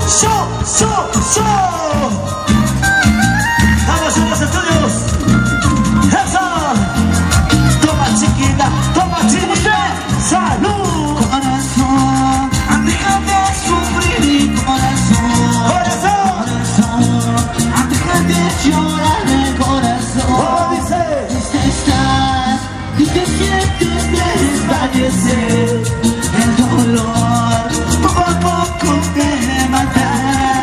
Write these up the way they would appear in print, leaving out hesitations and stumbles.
Show. Vamos en los estudios. Eso. Toma chiquita, salud. Corazón, déjame sufrir mi corazón. Déjame llorar el corazón. ¿Cómo dice? Triste estás y te sientes desvanecer. El dolor poco a poco te matará.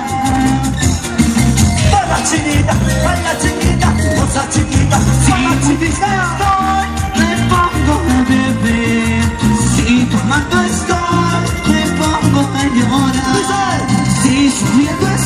Baila chiquita, cosa chiquita, baila chiquita. Me pongo a beber. Si tomando estoy, me pongo a llorar. Si sufriendo